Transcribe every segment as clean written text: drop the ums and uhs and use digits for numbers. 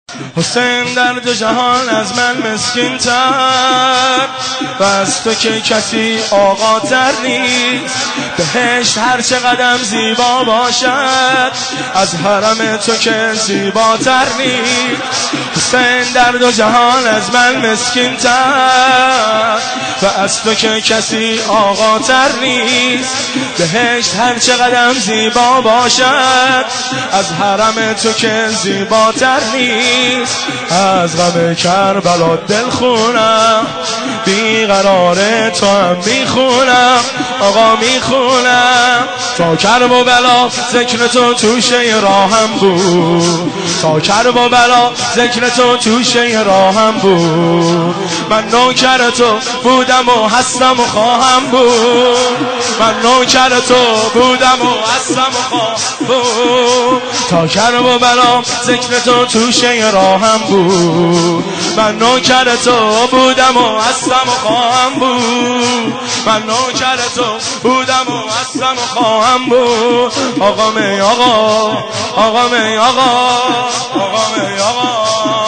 حسین در دو جهان از من مسکین تر و از تو که کسی آقا تر نیست. بهشت هر چه قدم زیبا باشد از حرم تو که زیباتر نیست. حسین در دو جهان از من مسکین تر و از تو که کسی آقا تر نیست. بهشت هر چه قدم زیبا باشد از حرم تو که زیباتر نیست. از غم کربلا دل خونم بیقرار تو هم میخونم آقا میخونم. تا کرب و بلا ذکر تو توشه راهم بود. تا کرب و بلا ذکر تو توشه راهم بود. من نوکر تو بودم و هستم و خواهم بود. من نوکر تو بودم و هستم و خواهم بود. تا کرب و بلا ذکر تو توشه راهم بود. من نوکر تو بودم و هستم و خواهم بود. من نوکر تو بودم و هستم و خواهم بود. آقا می آقا آقا می آقا آقا می آقا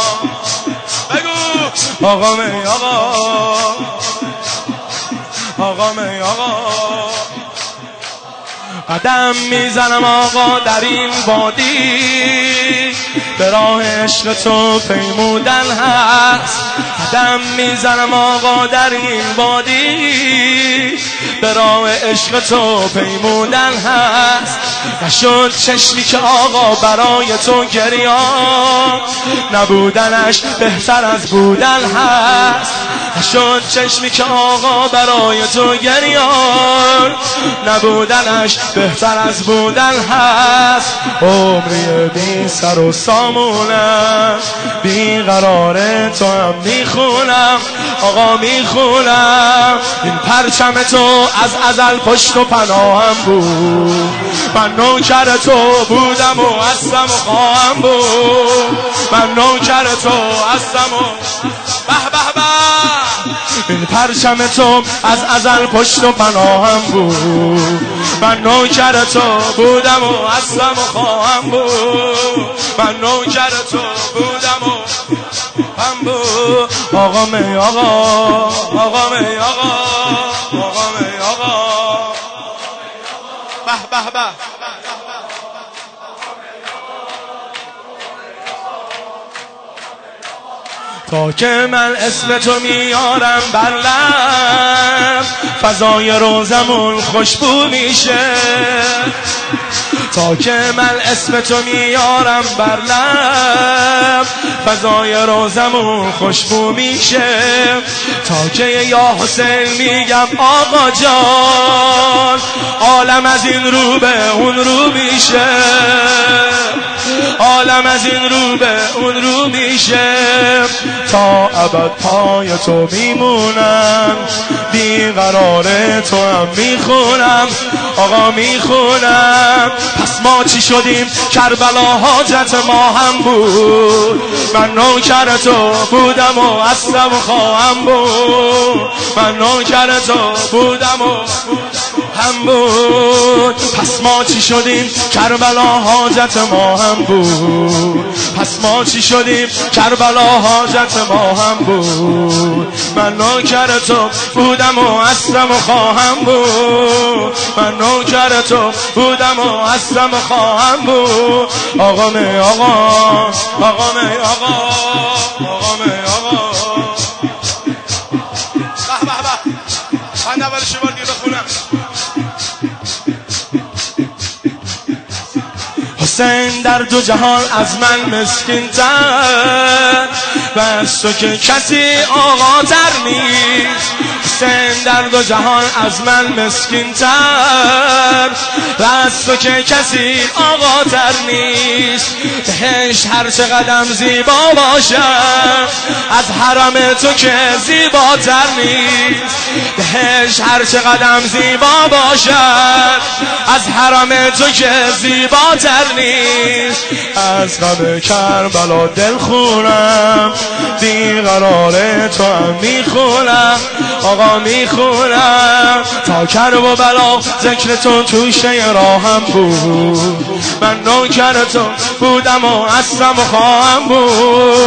بگو آقا می آقا آقا می آقا. قدم میزنم آقا در این وادی به راه عشق تو پیمودن هست. قدم میزنم آقا در این وادی به راه عشق تو پیمودن هست. نشد چشمی که آقا برای تو گریان نبودنش بهتر از بودن هست. نشد چشمی که آقا برای تو گریان نبودنش بهتر از بودن هست. عمری بی سر و سامونم بیقرار تو هم میخونم آقا میخونم. این پرچم تو از ازل پشت و پناهم بود. من نوکر تو بودم و هستم و خواهم بود. من نوکر تو هستم و به به به. این پرچم تو از ازل پشت و پناهم بود. من نوکر تو بودم و هستم و خواهم بود. من نوکر تو بودم و هم بود. آقا می آقا آقا می آقا آقا می آقا به به به. تا که من اسم تو میارم بر لب فضای روزمون خوشبو میشه. تا که من اسم تو میارم بر لب فضای روزمون خوشبو میشه. تا که یا حسین میگم آقا جان عالم از این رو به اون رو میشه. عالم از این رو به اون رو میشه. تا ابد پای تو میمونم بیقرار تو هم میخونم آقا میخونم. پس ما چی شدیم کربلا حاجت ما هم بود. من نوکر تو بودم و هستم و خواهم بود. من نوکر تو بودم و هم بود. پس ما چی شدیم کربلا حاجت ما هم بود. پس ما چی شدیم کربلا حاجت ما هم بود. من نوکر تو بودم و هستم و خواهم بود. من نوکر تو بودم و هستم و خواهم بود. آقا می آقا آقا می آقا آقا می آقا به به به. من اول شبار دیگه بخونم. حسین در دو جهان از من مسکین تر و از تو که کسی آقا تر نیست. حسین در دو جهان از من مسکین تر و از تو که کسی آقا تر نیست. بهشت هر چه قدم زیبا باشد از حرم تو که زیباتر نیست. بهشت هر چه قدم زیبا باشد از حرم تو که زیباتر نیست. از غم کربلا دل خونم بیقرار تو هم میخونم آقا میخونم. تا کرب و بلا ذکر تو توشه راهم بود. من نوکر تو بودم و هستم و خواهم بود.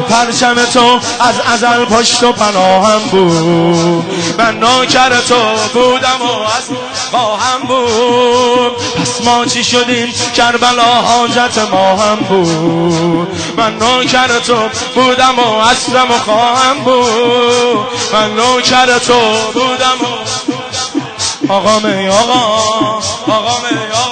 پرچم تو از ازل پشت و پناهم بود. من نوکر تو بودم و از خواهم بود. پس ما چی شدیم؟ کربلا حاجت ما هم بود. من نوکر تو بودم و اصلم و خواهم بود. من نوکر تو بودم و آقا می آقا، آقا می آقا.